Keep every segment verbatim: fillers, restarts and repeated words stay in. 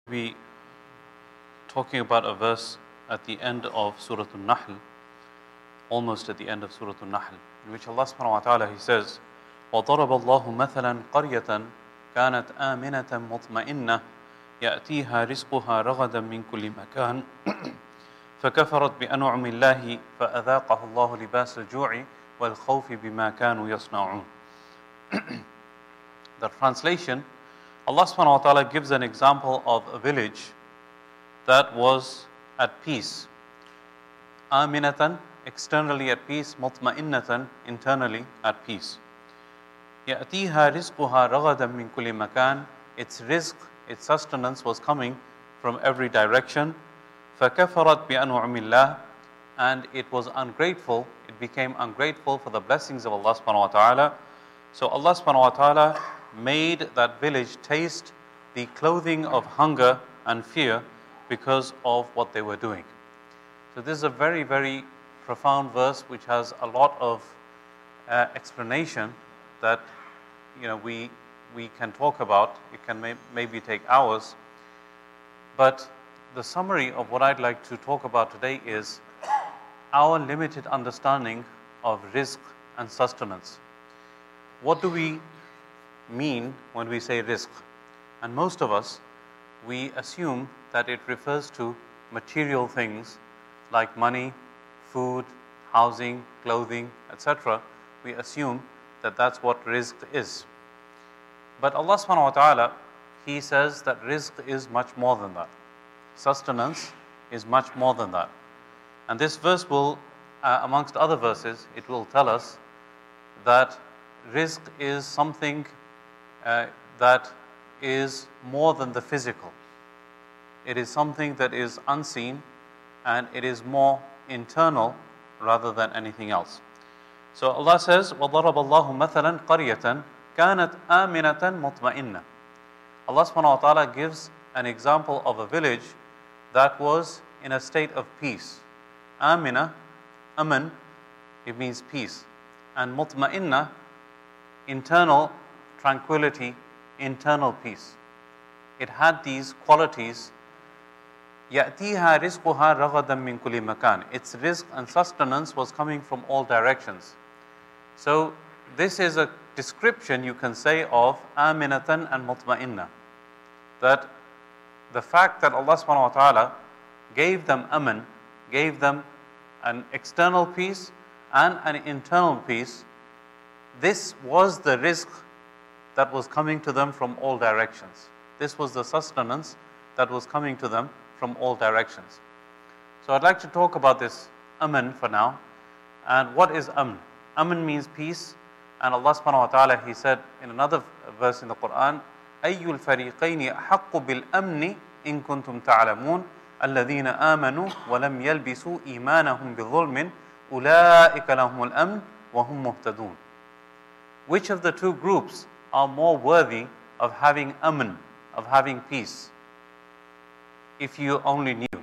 We talking about a verse at the end of Surah Al-Nahl, almost at the end of Surah Al-Nahl, in which Allah subhanahu wa ta'ala, He says, وَضَرَبَ اللَّهُ مَثَلًا قَرْيَةً كَانَتْ آمِنَةً مُطْمَئِنَّةً يَأْتِيهَا رِزْقُهَا رَغَدًا مِنْ كُلِّ مَكَانٍ فكفرت بأنعم الله فأذاقها الله لباس الجوع والخوف بما كانوا يصنعون. The translation, Allah subhanahu wa ta'ala gives an example of a village that was at peace. Aminatan, externally at peace, mutma'innatan, internally at peace. يأتيها رزقها رغدا من كل مكان. Its rizq, its sustenance was coming from every direction. فَكَفَرَتْ بِأَنْعُمِ اللَّهِ, and it was ungrateful, it became ungrateful for the blessings of Allah subhanahu wa ta'ala. So Allah subhanahu wa ta'ala made that village taste the clothing of hunger and fear because of what they were doing. So this is a very, very profound verse which has a lot of uh, explanation that you know we we can talk about. It can may, maybe take hours, but the summary of what I'd like to talk about today is our limited understanding of rizq and sustenance. What do we mean when we say rizq? And most of us, we assume that it refers to material things like money, food, housing, clothing, et cetera. We assume that that's what rizq is. But Allah subhanahu wa ta'ala, He says that rizq is much more than that. Sustenance is much more than that. And this verse will, uh, amongst other verses, it will tell us that rizq is something uh, that is more than the physical. It is something that is unseen, and it is more internal rather than anything else. So Allah says, وَضَرَبَ اللَّهُ مَثَلًا قَرْيَةً كَانَتْ آمِنَةً مُطْمَئِنَّةً. Allah subhanahu wa ta'ala gives an example of a village that was in a state of peace. Amina, aman, it means peace. And mutma'inna, internal tranquility, internal peace. It had these qualities. يَأْتِيهَا رِزْقُهَا رَغَدًا مِنْ كُلِّ مَكَانٍ. Its rizq and sustenance was coming from all directions. So this is a description, you can say, of aminatan and mutma'inna. That the fact that Allah subhanahu wa ta'ala gave them aman, gave them an external peace and an internal peace, this was the rizq that was coming to them from all directions. This was the sustenance that was coming to them from all directions. So I'd like to talk about this aman for now. And what is aman? Aman means peace. And Allah subhanahu wa ta'ala, He said in another verse in the Quran, أَيُّ الْفَرِيقَيْنِ أَحَقُّ بِالْأَمْنِ إِن كُنتُمْ تَعْلَمُونَ الَّذِينَ آمَنُوا وَلَمْ يَلْبِسُوا إِيمَانَهُمْ بِظُلْمٍ أُولَٰئِكَ لَهُمُ الْأَمْنُ وَهُمْ مُهْتَدُونَ. Which of the two groups are more worthy of having aman, of having peace? If you only knew.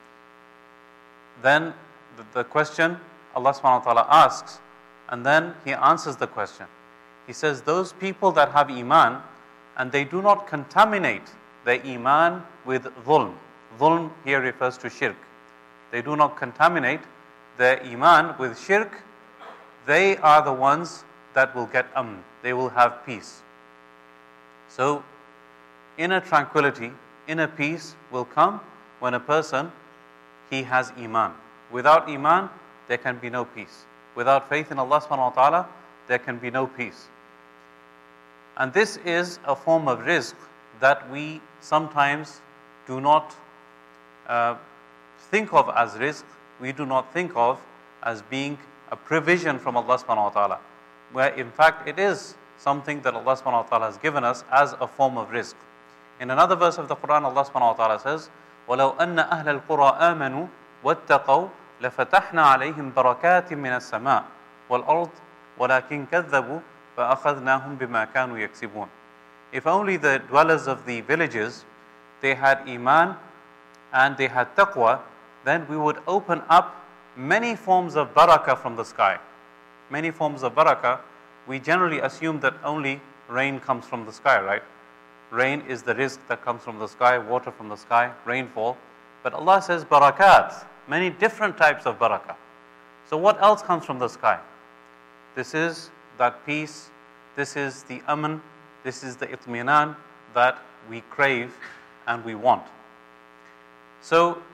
Then the, the question Allah subhanahu wa ta'ala asks, and then He answers the question. He says, those people that have iman, and they do not contaminate their iman with dhulm. Dhulm here refers to shirk. They do not contaminate their iman with shirk. They are the ones that will get amn. They will have peace. So, inner tranquility, inner peace will come when a person, he has iman. Without iman, there can be no peace. Without faith in Allah subhanahu wa ta'ala, there can be no peace. And this is a form of rizq that we sometimes do not uh, think of as rizq. We do not think of as being a provision from Allah subhanahu wa ta'ala, where in fact it is something that Allah subhanahu wa ta'ala has given us as a form of rizq. In another verse of the Quran, Allah subhanahu wa ta'ala says, وَلَوْ أَنَّ أَهْلَ الْقُرَىٰ آمَنُوا وَاتَّقَوْا لَفَتَحْنَا عَلَيْهِمْ بَرَكَاتٍ مِنَ السَّمَاءِ وَالْأَرْضِ وَلَكِنْ كَذَّبُوا فَأَخَذْنَاهُمْ بِمَا كَانُوا يَكْسِبُونَ. If only the dwellers of the villages, they had iman and they had taqwa, then we would open up many forms of barakah from the sky. Many forms of barakah. We generally assume that only rain comes from the sky, right? rain is the rizq that comes from the sky, water from the sky, rainfall. But Allah says barakat, many different types of barakah. So what else comes from the sky? This is that peace, this is the aman, this is the itminan that we crave and we want. So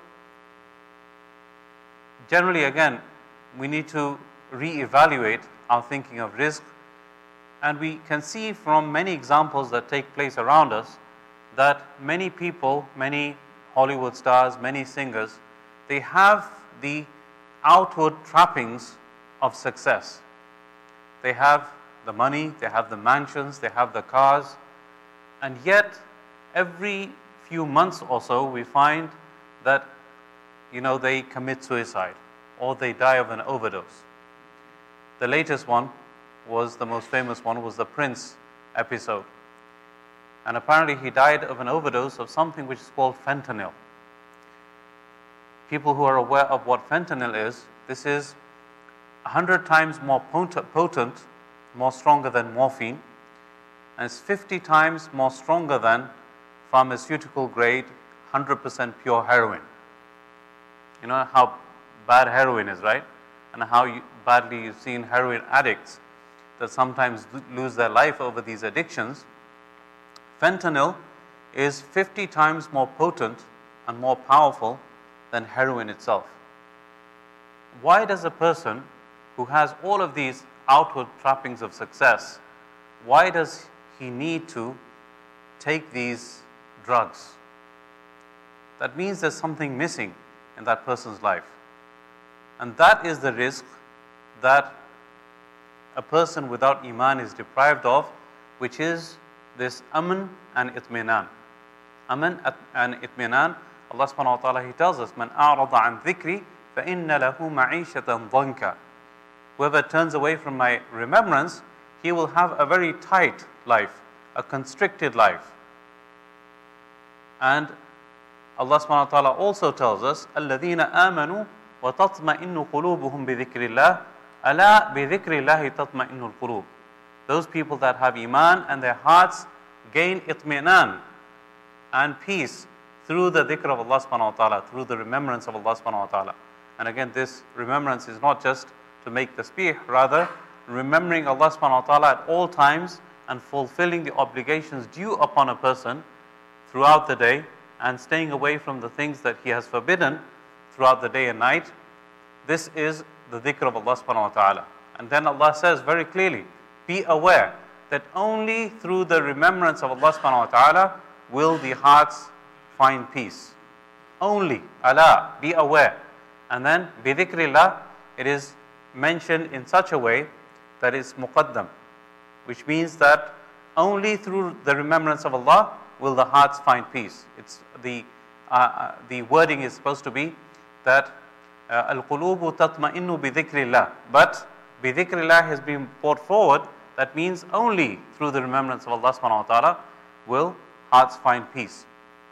generally, again, we need to re-evaluate our thinking of rizq, and we can see from many examples that take place around us that many people, many Hollywood stars, many singers, they have the outward trappings of success. They have the money, they have the mansions, they have the cars, and yet every few months or so we find that, you know, they commit suicide or they die of an overdose. The latest one was, the most famous one was the Prince episode. And apparently he died of an overdose of something which is called fentanyl. People who are aware of what fentanyl is, this is a hundred times more potent, more stronger than morphine, and it's fifty times more stronger than pharmaceutical grade, one hundred percent pure heroin. You know how bad heroin is, right? And how you, badly you've seen heroin addicts that sometimes lose their life over these addictions. Fentanyl is fifty times more potent and more powerful than heroin itself. Why does a person who has all of these outward trappings of success, why does he need to take these drugs? That means there's something missing in that person's life. And that is the rizq that a person without iman is deprived of, which is this aman and itminan. Aman and itminan, Allah subhanahu wa ta'ala, He tells us, "Man a'rada an dhikri fa inna lahu ma'ishatan dhanka." Whoever turns away from my remembrance, he will have a very tight life, a constricted life. And Allah subhanahu wa ta'ala also tells us, "Alladhina amanu wa tatma'innu qulubuhum bi dhikrillah, ala bi dhikrillahi tatma'innul qulub." Those people that have iman and their hearts gain itminan and peace through the dhikr of Allah subhanahu wa ta'ala, through the remembrance of Allah subhanahu wa ta'ala. And again, this remembrance is not just to make tasbih, rather remembering Allah subhanahu wa ta'ala at all times and fulfilling the obligations due upon a person throughout the day and staying away from the things that He has forbidden throughout the day and night. This is the dhikr of Allah subhanahu wa ta'ala. And then Allah says very clearly, be aware that only through the remembrance of Allah subhanahu wa ta'ala will the hearts find peace. Only, Allah, be aware. And then, bi dhikrillah, it is mentioned in such a way that is muqaddam, which means that only through the remembrance of Allah will the hearts find peace. It's the uh, the wording is supposed to be that al-qulubu tatma'innu bi dhikrillah, but bi dhikrillah has been brought forward. That means only through the remembrance of Allah subhanahu wa ta'ala will hearts find peace.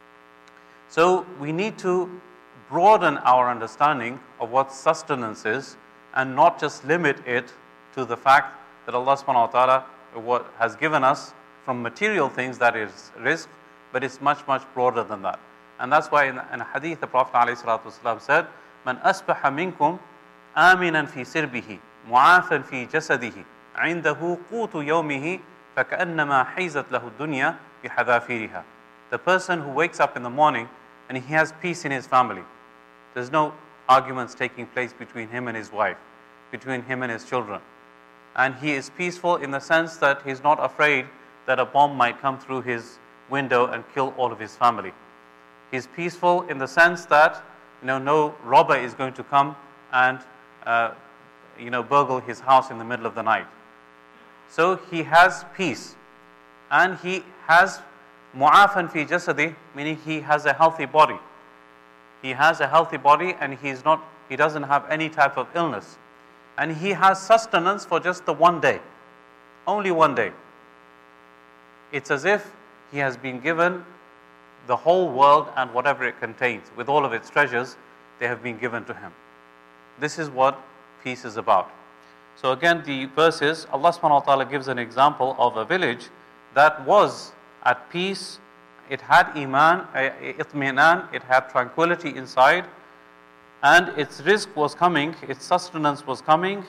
So we need to broaden our understanding of what sustenance is and not just limit it to the fact that Allah subhanahu wa ta'ala has given us from material things, that is rizq, but it's much, much broader than that. And that's why in, in a hadith the Prophet ﷺ said, "Man asbaha minkum aminan fi sirbihi, mu'afan fi jasadihi, indahu qutu yawmihi, faka'annama hizat lahu dunya bihadafiriha." The person who wakes up in the morning and he has peace in his family. There's no arguments taking place between him and his wife, between him and his children. And he is peaceful in the sense that he's not afraid that a bomb might come through his window and kill all of his family. He's peaceful in the sense that, you know, no robber is going to come and uh, you know, burgle his house in the middle of the night. So he has peace, and he has mu'afan fi jasadi, meaning he has a healthy body. He has a healthy body, and he's not, he doesn't have any type of illness. And he has sustenance for just the one day, only one day. It's as if he has been given the whole world and whatever it contains, with all of its treasures, they have been given to him. This is what peace is about. So again, the verse is, Allah subhanahu wa ta'ala gives an example of a village that was at peace, it had iman, itminan, it had tranquility inside, and its rizq was coming, its sustenance was coming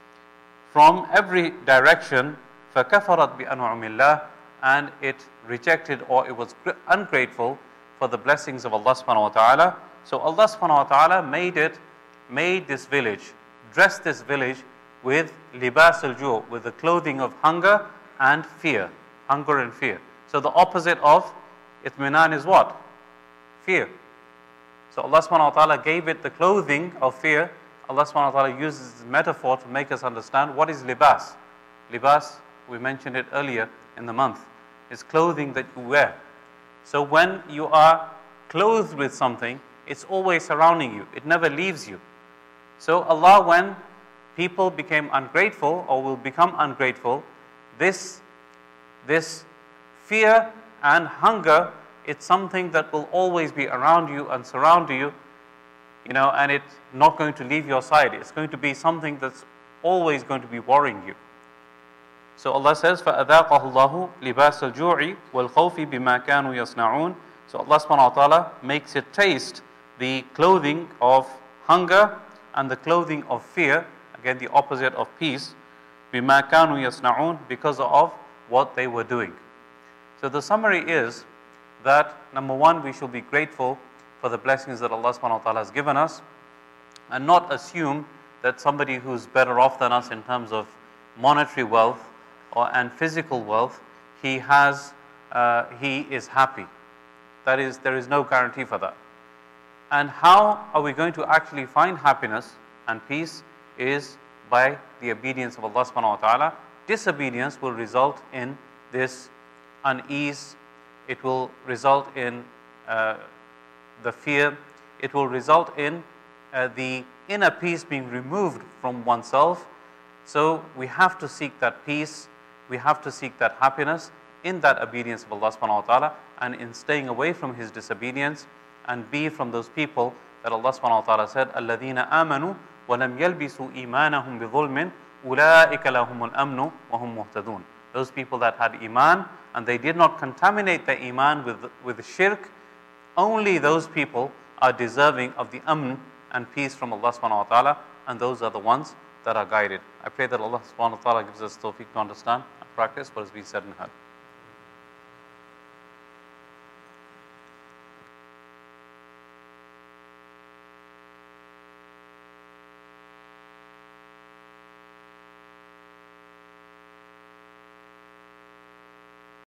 from every direction. فَكَفَرَتْ بِأَنْعُمِ اللَّهِ, and it rejected, or it was ungrateful for the blessings of Allah subhanahu wa ta'ala. So Allah subhanahu wa ta'ala made it, made this village, dressed this village with libas al-ju', with the clothing of hunger and fear, hunger and fear. So the opposite of itminan is what? Fear. So Allah subhanahu wa ta'ala gave it the clothing of fear. Allah subhanahu wa ta'ala uses this metaphor to make us understand what is libas. Libas, we mentioned it earlier in the month, is clothing that you wear. So when you are clothed with something, it's always surrounding you. It never leaves you. So Allah, when people became ungrateful or will become ungrateful, this, this fear and hunger, it's something that will always be around you and surround you, you know, and it's not going to leave your side. It's going to be something that's always going to be worrying you. So Allah says, فَأَذَاقَهُ اللَّهُ لِبَاسَ الْجُوعِ وَالْخَوْفِ بِمَا كَانُوا يَصْنَعُونَ. So Allah subhanahu wa ta'ala makes it taste the clothing of hunger and the clothing of fear, again the opposite of peace, بِمَا كَانُوا يَصْنَعُونَ, because of what they were doing. So the summary is that, number one, we should be grateful for the blessings that Allah subhanahu wa ta'ala has given us, and not assume that somebody who's better off than us in terms of monetary wealth or and physical wealth, he has, uh, he is happy. That is, there is no guarantee for that. And how are we going to actually find happiness and peace is by the obedience of Allah subhanahu wa ta'ala. Disobedience will result in this unease. It will result in uh, the fear. It will result in uh, the inner peace being removed from oneself. So we have to seek that peace. We have to seek that happiness in that obedience of Allah subhanahu wa ta'ala, and in staying away from His disobedience, and be from those people that Allah subhanahu wa ta'ala said, الَّذِينَ آمَنُوا وَلَمْ يَلْبِسُوا إِيمَانَهُمْ بِظُلْمٍ أُولَٰئِكَ لَهُمُ الْأَمْنُ وَهُمْ مُهْتَدُونَ. Those people that had iman and they did not contaminate their iman with, with shirk, only those people are deserving of the amn and peace from Allah subhanahu wa ta'ala, and those are the ones that are guided. I pray that Allah subhanahu wa ta'ala gives us tawfiq to understand and practice what has been said and heard.